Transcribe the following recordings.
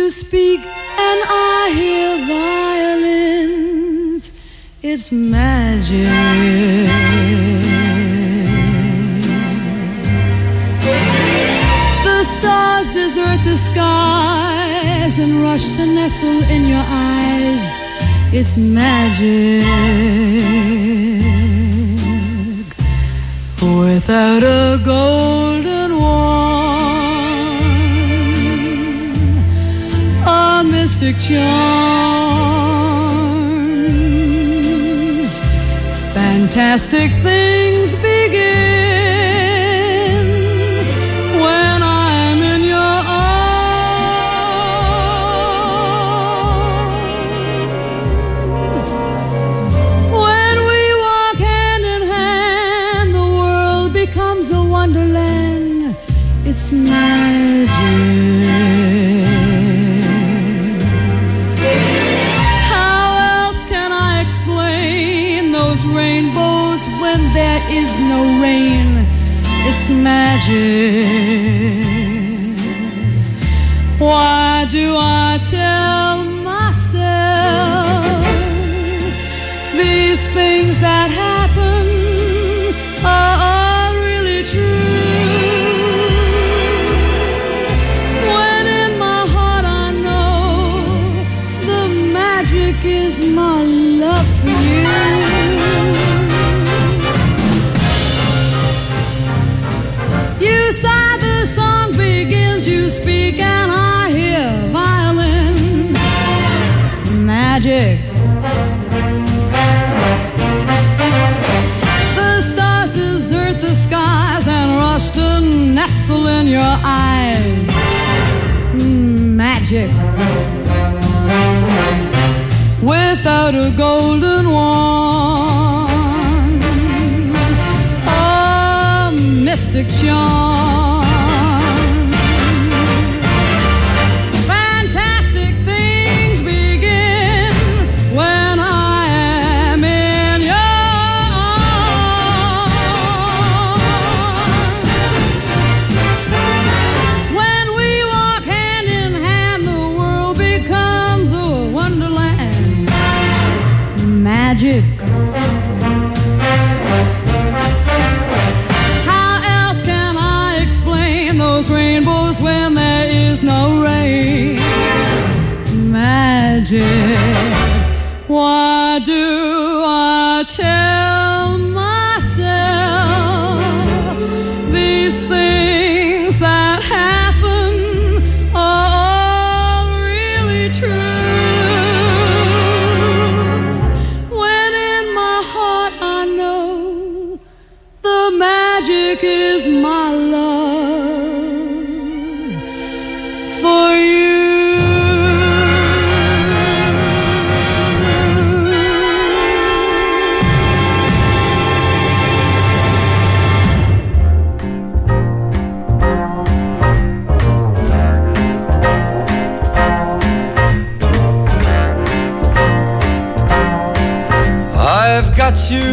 you speak and I hear violins. It's magic. The stars desert the skies and rush to nestle in your eyes. It's magic. Without a golden wand, a mystic charms, fantastic things begin when I'm in your arms. When we walk hand in hand, the world becomes a wonderland. It's magic. Rainbows when there is no rain. It's magic. Why do I tell myself these things that happen are really true? When in my heart I know the magic is my love for you. You sigh, the song begins, you speak and I hear violin. Magic. The stars desert the skies and rush to nestle in your eyes. Magic. Without a golden wand, a mystic charm, fantastic things begin when I am in your arms. When we walk hand in hand, the world becomes a wonderland. Magic. How else can I explain those rainbows when there is no rain? Magic. Why do I tell myself these things that happen are all really true? When in my heart I know the magic is my love for you. I've got you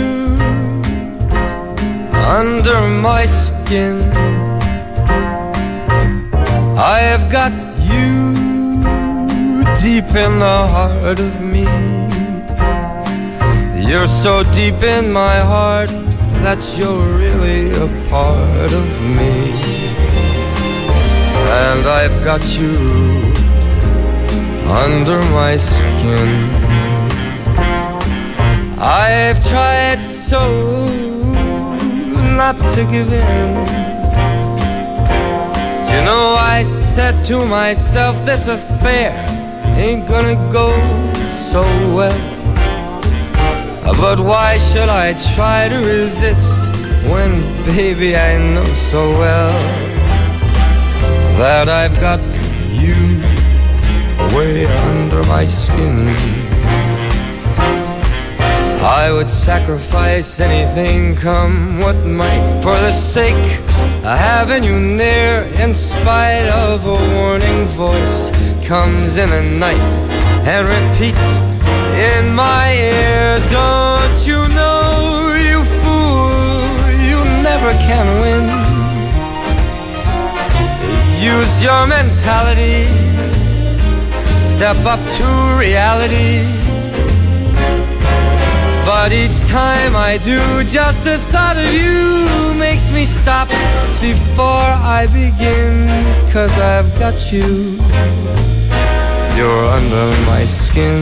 under my skin. I have got you deep in the heart of me. You're so deep in my heart that you're really a part of me. And I've got you under my skin. I've tried so not to give in. You know, I said to myself, this affair ain't gonna go so well. But why should I try to resist when, baby, I know so well that I've got you way under my skin. I would sacrifice anything, come what might, for the sake of having you near, in spite of a warning voice that comes in the night and repeats in my ear. Don't you know, you fool, you never can win. Use your mentality step up to reality. But each time I do, just the thought of you makes me stop before I begin. 'Cause I've got you, you're under my skin.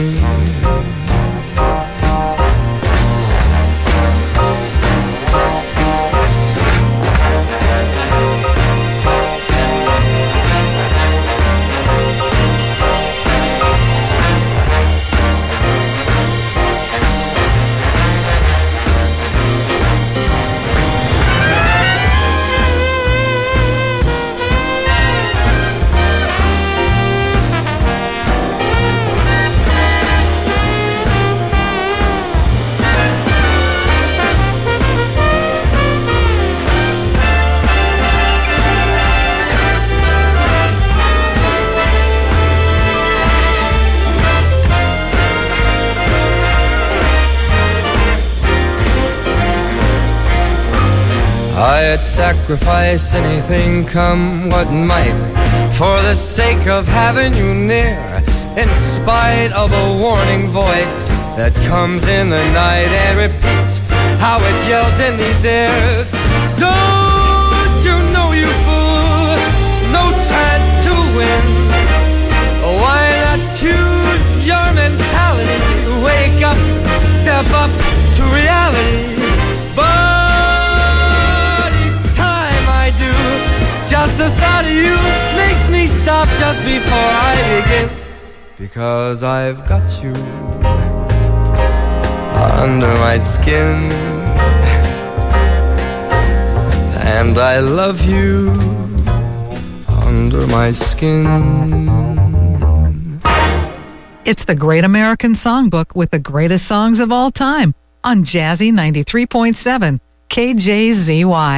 I'd sacrifice anything, come what might, for the sake of having you near, in spite of a warning voice that comes in the night and repeats how it yells in these ears. Don't you know, you fool, no chance to win. Why not choose your mentality? Wake up, step up to reality. Just the thought of you makes me stop just before I begin. Because I've got you under my skin, and I love you under my skin. It's the Great American Songbook with the greatest songs of all time on Jazzy 93.7 KJZY.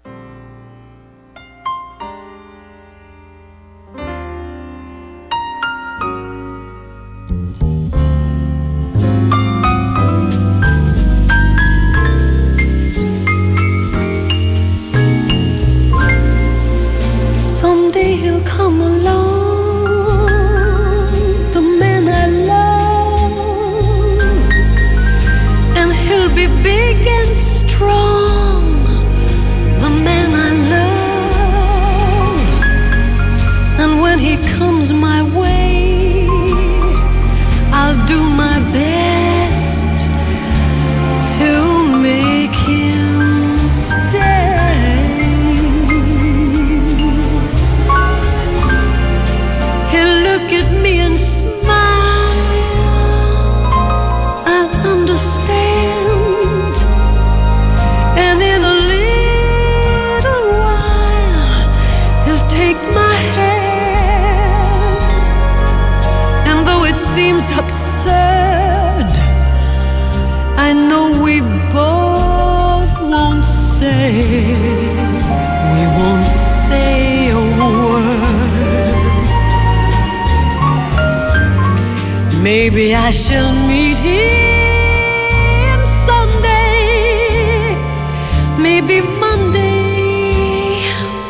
Maybe I shall meet him Sunday, maybe Monday,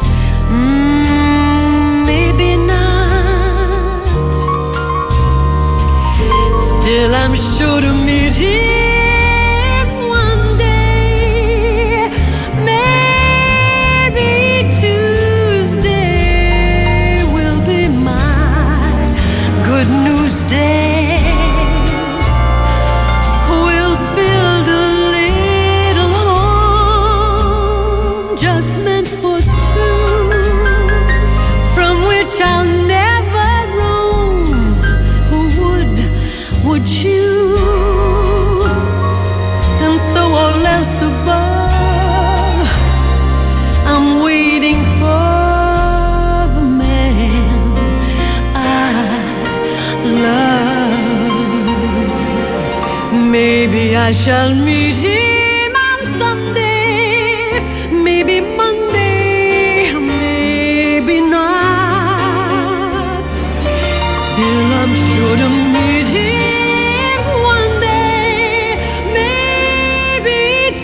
maybe not. Still I'm sure to meet him one day. Maybe Tuesday will be my good news day. I'll never roam. Who would you? And so all else above, I'm waiting for the man I love. Maybe I shall meet him on Sunday, maybe Monday, maybe not. Still I'm sure to meet him one day. Maybe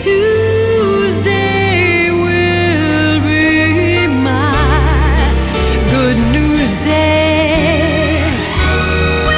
Tuesday will be my good news day.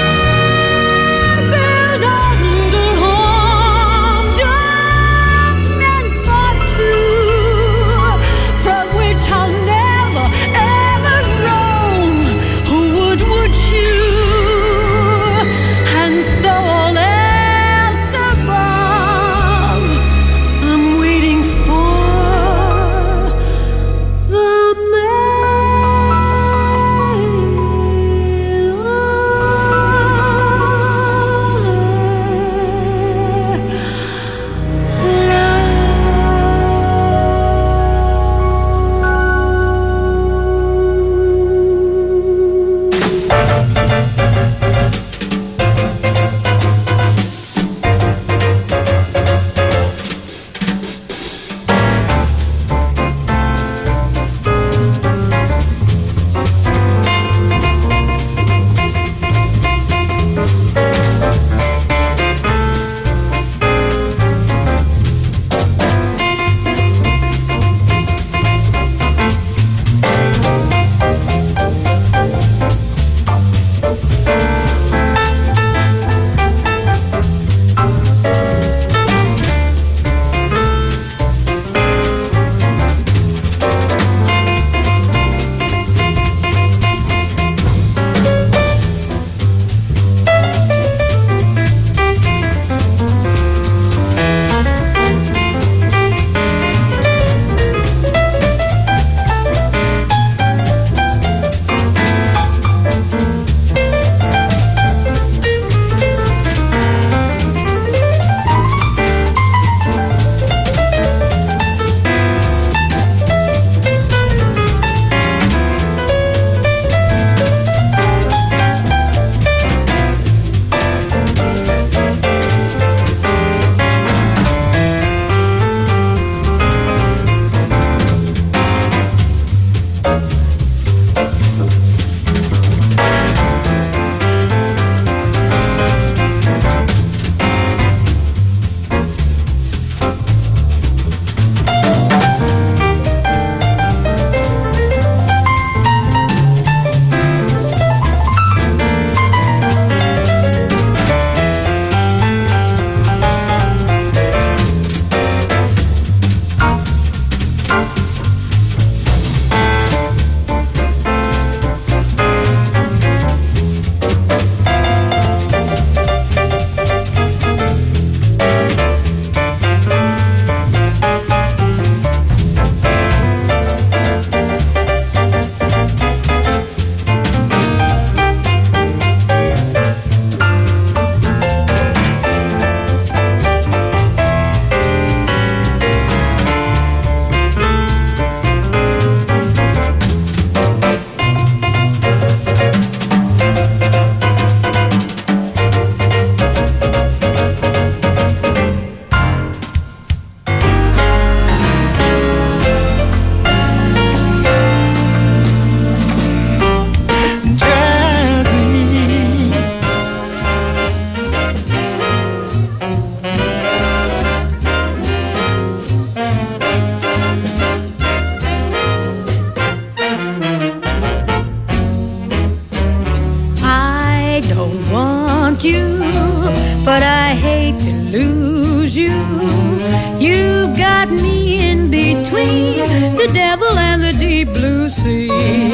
blue sea.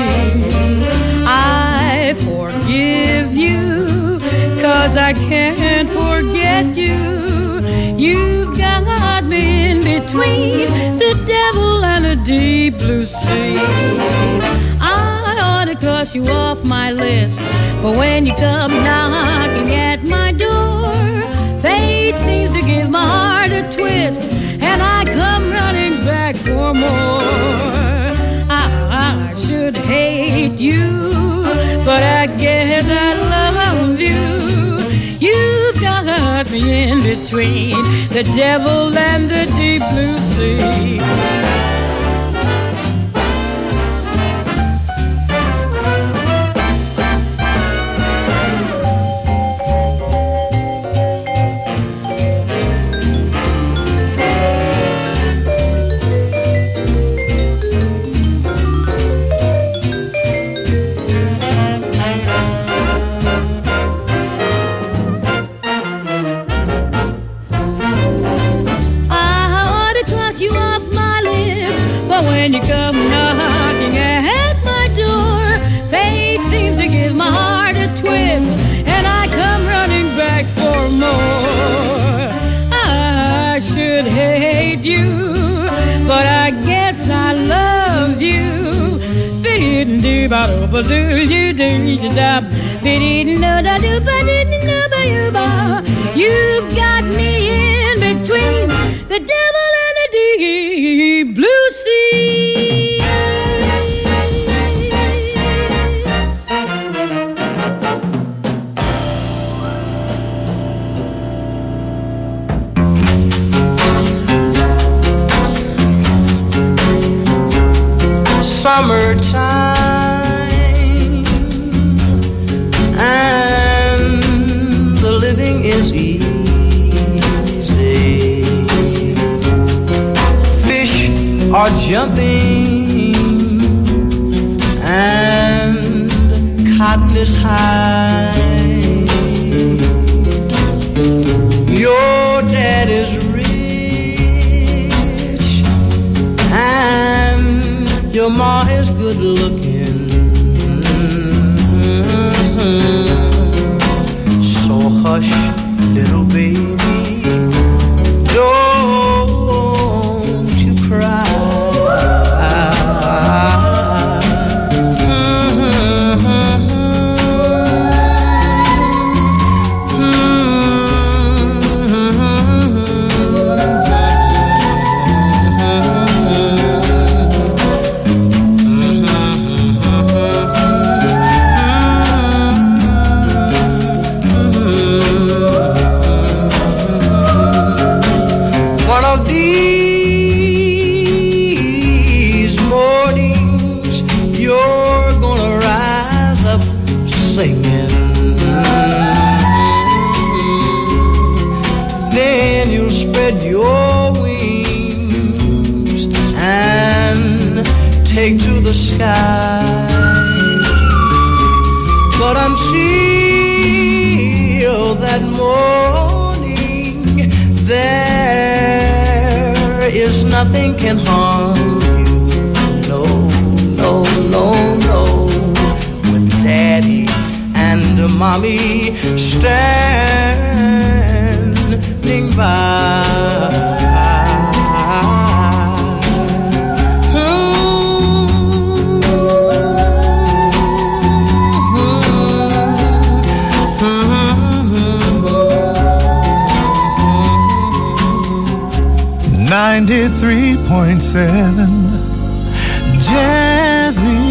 I forgive you, 'cause I can't forget you. You've got me in between the devil and a deep blue sea. I ought to cross you off my list, but when you come knocking at my door, fate seems to give my heart a twist, and I come running back for more. I should hate you, but I guess I love you. You've got me in between the devil and the deep blue sea. When you come knocking at my door, fate seems to give my heart a twist, and I come running back for more. I should hate you, but I guess I love you. You've got me in between the devil and the deep blue sea. Summertime and the living is easy. Fish are jumping and cotton is high. Your dad is rich and your ma is good looking. So hush, little baby, don't you cry. Then you'll spread your wings and take to the sky. But until that morning, there is nothing can harm you. No, no, no, no. With Daddy and Mommy standing by. .7 Jazzy.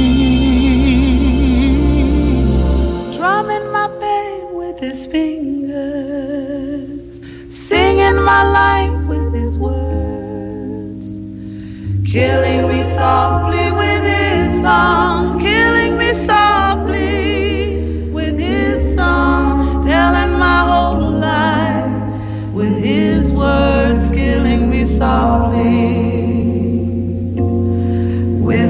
Strumming my pain with his fingers, singing my life with his words, killing me softly with his song, killing me softly with his song, telling my whole life with his words, killing me softly with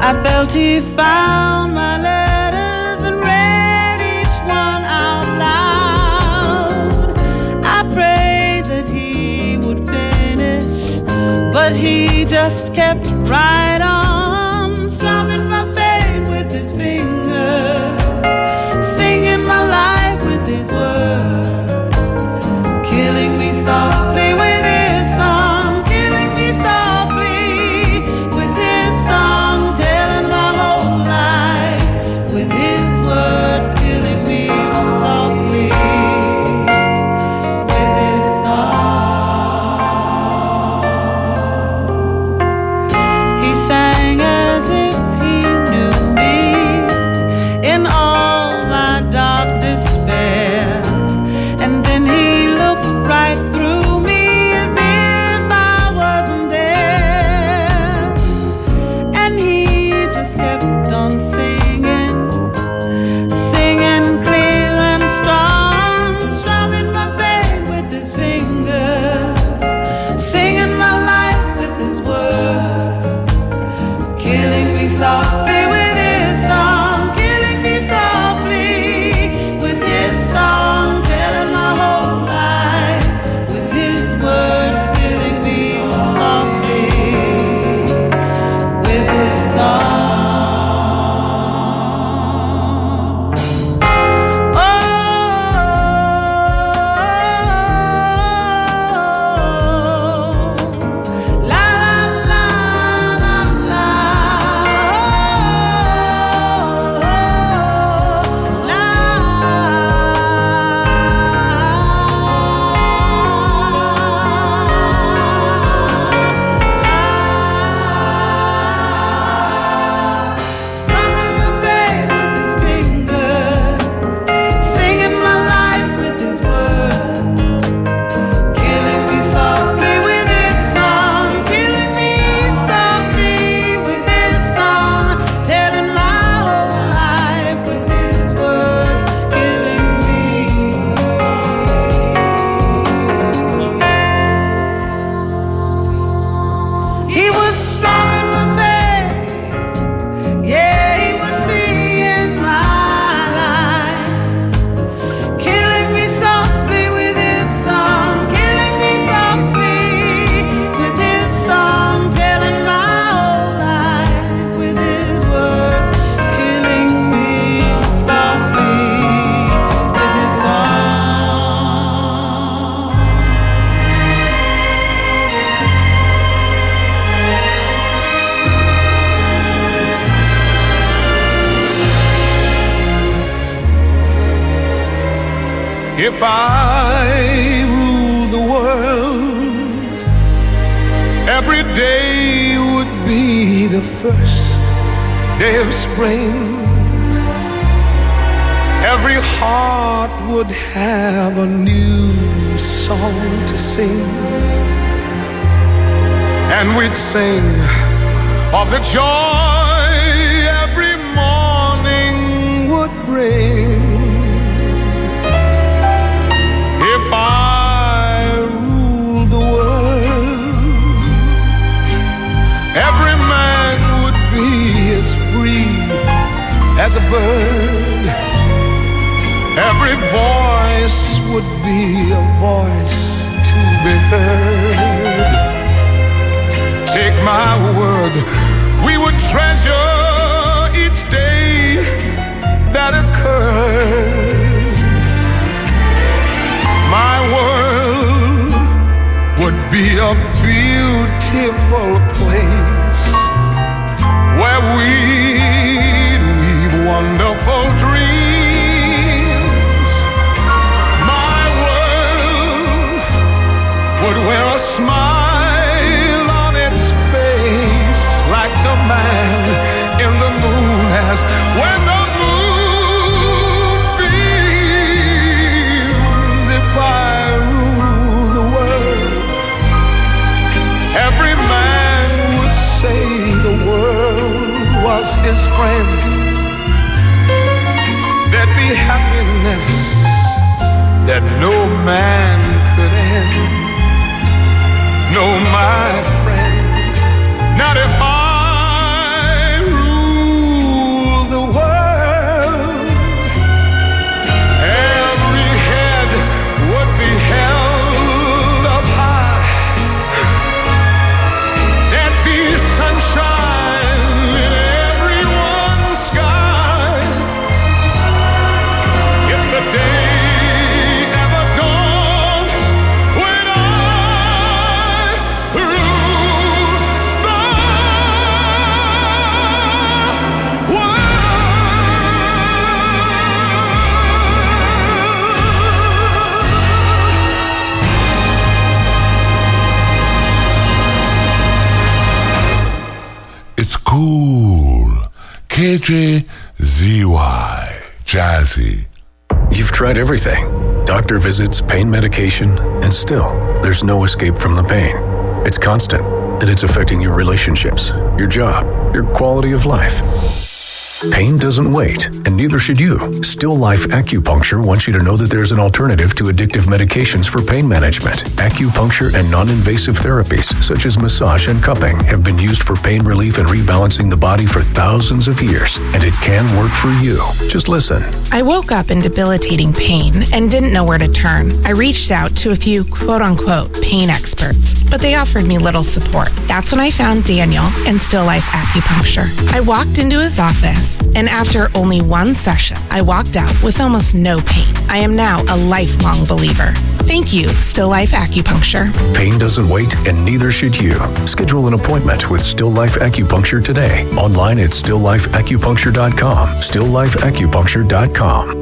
I felt he found my letters and read each one out loud. I prayed that he would finish, but he just kept right on, strumming my pain with his fingers, singing my life with his words, killing me softly with his song, killing me softly with his song, telling my whole life with his words, killing me softly with his song. He sang as if he knew me in all my dark despair, and then he looked right through me as if I wasn't there, and he just kept on singing, singing clear and strong, strumming my pain with his fingers, singing my life with his words, killing me softly with his song, killing me softly with his song, telling my whole life with his words, killing me softly with his song. Oh, la la la la la. Strumming my pain with his fingers, singing my life with his words, killing me softly with his song, killing me softly with his song, telling my whole life with his words, killing me softly. He was strumming my pain, yeah, he was singing my life, killing me softly with his song, killing me softly with his song, telling my whole life with his words, killing me softly with his song. If I rule the world, every day would be the first day of spring. Every heart would have a new song to sing, and we'd sing of the joy every morning would bring. If I rule the world, every man would be as free as a bird. Every voice would be a voice to be heard. Take my word, we would treasure each day that occurred. My world would be a beautiful place where we'd weave wonderful dreams. My world would wear a smile on its face like the man in the moon has when the moon beams. If I rule the world, every man would say the world was his friend. There'd be happiness that no man could end. No, my friend, not if I rule Cool. KJZY. Jazzy. You've tried everything. Doctor visits, pain medication, and still, there's no escape from the pain. It's constant, and it's affecting your relationships, your job, your quality of life. Pain doesn't wait, and neither should you. Still Life Acupuncture wants you to know that there's an alternative to addictive medications for pain management. Acupuncture and non-invasive therapies, such as massage and cupping, have been used for pain relief and rebalancing the body for thousands of years, and it can work for you. Just listen. I woke up in debilitating pain and didn't know where to turn. I reached out to a few quote-unquote pain experts, but they offered me little support. That's when I found Daniel and Still Life Acupuncture. I walked into his office, and after only one session, I walked out with almost no pain. I am now a lifelong believer. Thank you, Still Life Acupuncture. Pain doesn't wait, and neither should you. Schedule an appointment with Still Life Acupuncture today. Online at stilllifeacupuncture.com. stilllifeacupuncture.com.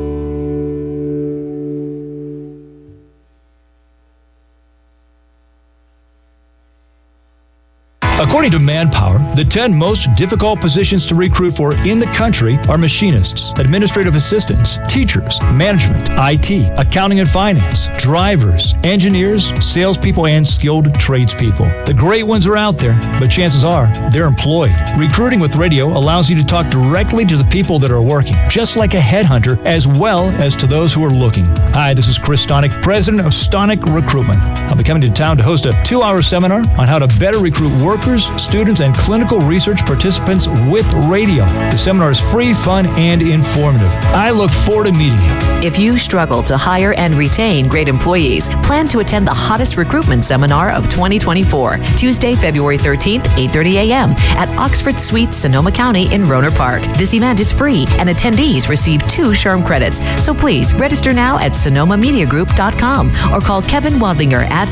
According to Manpower, the 10 most difficult positions to recruit for in the country are machinists, administrative assistants, teachers, management, IT, accounting and finance, drivers, engineers, salespeople, and skilled tradespeople. The great ones are out there, but chances are they're employed. Recruiting with radio allows you to talk directly to the people that are working, just like a headhunter, as well as to those who are looking. Hi, this is Chris Stonick, president of Stonick Recruitment. I'll be coming to town to host a 2-hour seminar on how to better recruit workers, students, and clinical research participants with radio. The seminar is free, fun, and informative. I look forward to meeting you. If you struggle to hire and retain great employees, plan to attend the hottest recruitment seminar of 2024, Tuesday, February 13th, 8:30 a.m. at Oxford Suite, Sonoma County in Rohnert Park. This event is free, and attendees receive 2 SHRM credits. So please register now at sonomamediagroup.com or call Kevin Wadlinger at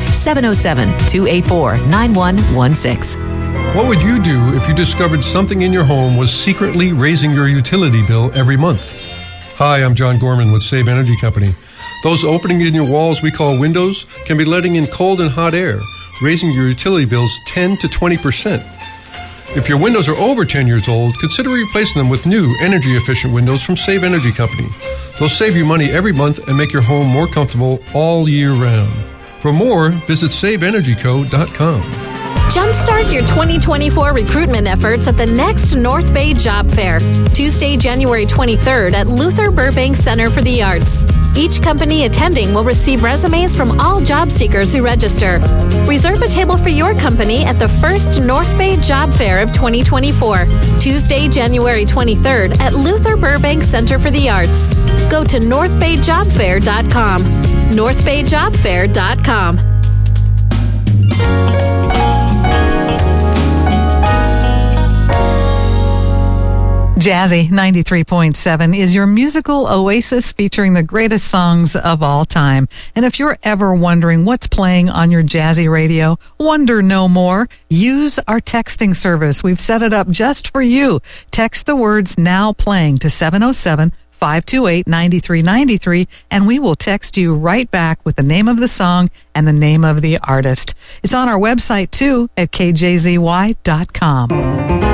707-284-9116. What would you do if you discovered something in your home was secretly raising your utility bill every month? Hi, I'm John Gorman with Save Energy Company. Those openings in your walls we call windows can be letting in cold and hot air, raising your utility bills 10 to 20%. If your windows are over 10 years old, consider replacing them with new energy-efficient windows from Save Energy Company. They'll save you money every month and make your home more comfortable all year round. For more, visit SaveEnergyCo.com. Jumpstart your 2024 recruitment efforts at the next North Bay Job Fair, Tuesday, January 23rd at Luther Burbank Center for the Arts. Each company attending will receive resumes from all job seekers who register. Reserve a table for your company at the first North Bay Job Fair of 2024, Tuesday, January 23rd at Luther Burbank Center for the Arts. Go to northbayjobfair.com. northbayjobfair.com. Jazzy 93.7 is your musical oasis featuring the greatest songs of all time. And if you're ever wondering what's playing on your Jazzy radio, wonder no more. Use our texting service. We've set it up just for you. Text the words "now playing" to 707-528-9393, and we will text you right back with the name of the song and the name of the artist. It's on our website, too, at kjzy.com.